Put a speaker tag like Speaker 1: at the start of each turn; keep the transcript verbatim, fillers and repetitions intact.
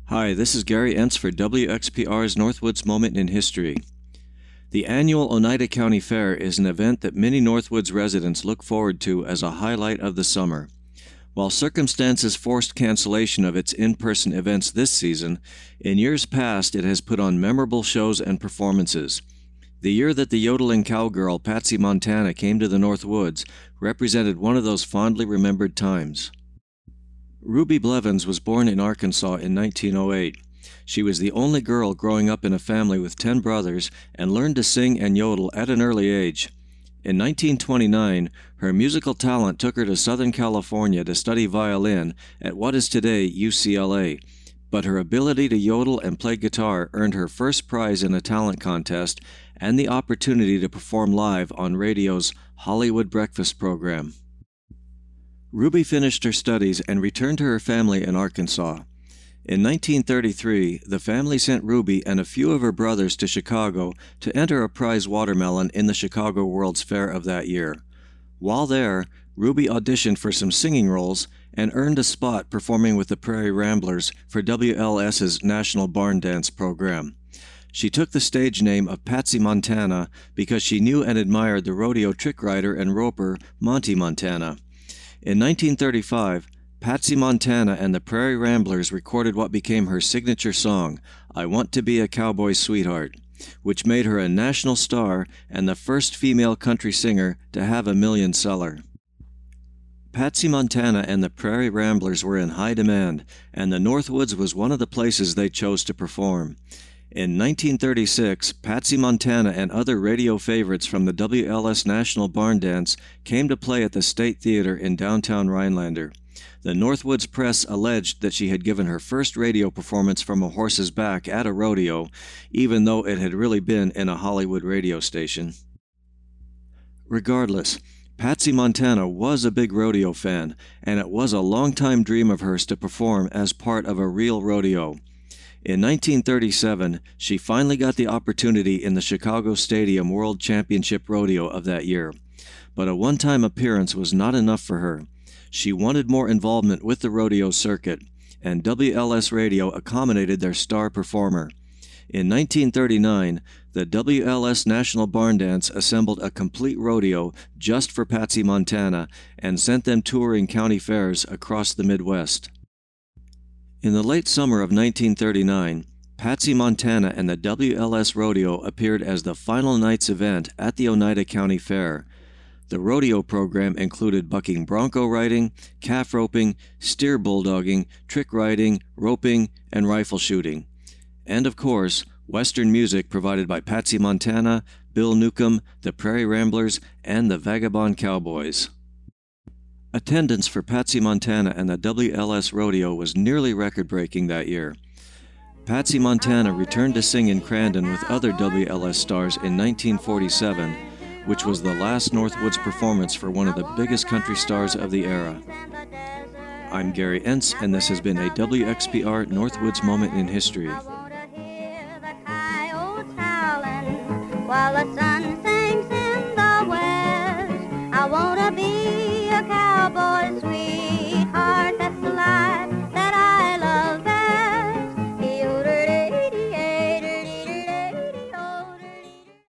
Speaker 1: Hi, this is Gary Entz for W X P R's Northwoods Moment in History. The annual Oneida County Fair is an event that many Northwoods residents look forward to as a highlight of the summer. While circumstances forced cancellation of its in-person events this season, in years past it has put on memorable shows and performances. The year that the yodeling cowgirl Patsy Montana came to the Northwoods represented one of those fondly remembered times. Ruby Blevins was born in Arkansas in nineteen oh eight. She was the only girl growing up in a family with ten brothers and learned to sing and yodel at an early age. In nineteen twenty-nine, her musical talent took her to Southern California to study violin at what is today U C L A, but her ability to yodel and play guitar earned her first prize in a talent contest and the opportunity to perform live on radio's Hollywood Breakfast program. Ruby finished her studies and returned to her family in Arkansas. In nineteen thirty-three, the family sent Ruby and a few of her brothers to Chicago to enter a prize watermelon in the Chicago World's Fair of that year. While there, Ruby auditioned for some singing roles and earned a spot performing with the Prairie Ramblers for W L S's National Barn Dance program. She took the stage name of Patsy Montana because she knew and admired the rodeo trick rider and roper Monty Montana. In nineteen thirty-five, Patsy Montana and the Prairie Ramblers recorded what became her signature song, I Want to Be a Cowboy's Sweetheart, which made her a national star and the first female country singer to have a million seller. Patsy Montana and the Prairie Ramblers were in high demand, and the Northwoods was one of the places they chose to perform. In nineteen thirty-six, Patsy Montana and other radio favorites from the W L S National Barn Dance came to play at the State Theater in downtown Rhinelander. The Northwoods Press alleged that she had given her first radio performance from a horse's back at a rodeo, even though it had really been in a Hollywood radio station. Regardless, Patsy Montana was a big rodeo fan, and it was a long-time dream of hers to perform as part of a real rodeo. In nineteen thirty-seven, she finally got the opportunity in the Chicago Stadium World Championship Rodeo of that year. But a one-time appearance was not enough for her. She wanted more involvement with the rodeo circuit, and W L S Radio accommodated their star performer. In nineteen thirty-nine, the W L S National Barn Dance assembled a complete rodeo just for Patsy Montana and sent them touring county fairs across the Midwest. In the late summer of nineteen thirty-nine, Patsy Montana and the W L S Rodeo appeared as the final night's event at the Oneida County Fair. The rodeo program included bucking bronco riding, calf roping, steer bulldogging, trick riding, roping, and rifle shooting. And of course, Western music provided by Patsy Montana, Bill Newcomb, the Prairie Ramblers, and the Vagabond Cowboys. Attendance for Patsy Montana and the W L S Rodeo was nearly record-breaking that year. Patsy Montana returned to sing in Crandon with other W L S stars in nineteen forty-seven, which was the last Northwoods performance for one of the biggest country stars of the era. I'm Gary Entz, and this has been a W X P R Northwoods Moment in History.
Speaker 2: While the sun